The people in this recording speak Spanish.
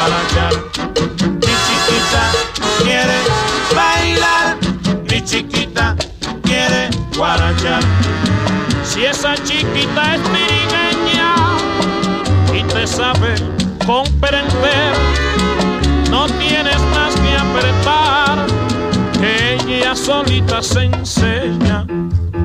guarachar. Mi chiquita quiere bailar, mi chiquita quiere guarachar. Si esa chiquita es trigueña y te sabe comprender, no tienes más que apretar, que ella solita se enseña.